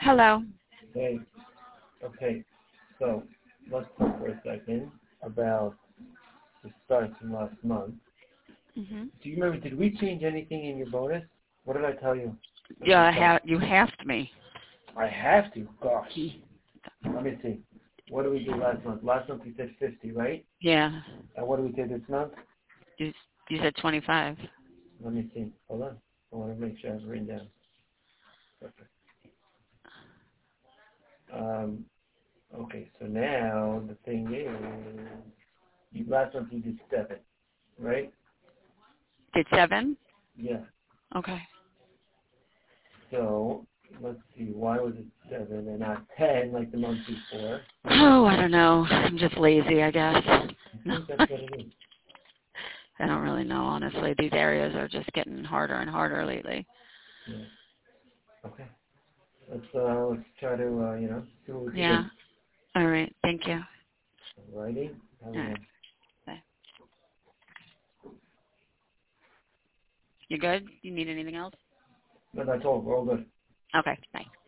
Hello. Hey, okay, so let's talk for a second about the start from last month. Mhm. Do you remember, did we change anything in your bonus? What did I tell you? Yeah, you halved me. I have to. Gosh. Let me see. What did we do last month? Last month we said 50, right? Yeah. And what did we say this month? You you said 25. Let me see. Hold on. I want to make sure I have it written down. Perfect. Okay, so now the thing is, last month you did 7, right? Did 7? Yeah. Okay. So let's see, why was it 7 and not 10 like the month before? Oh, I don't know. I'm just lazy, I guess. I No. think that's what it is. I don't really know, honestly. These areas are just getting harder and harder lately. Yeah. Okay. Let's try to see what we can Yeah. do. All right. Thank you. Alrighty. Have a All right. Bye. You good? You need anything else? No, that's all. We're all good. Okay. Bye.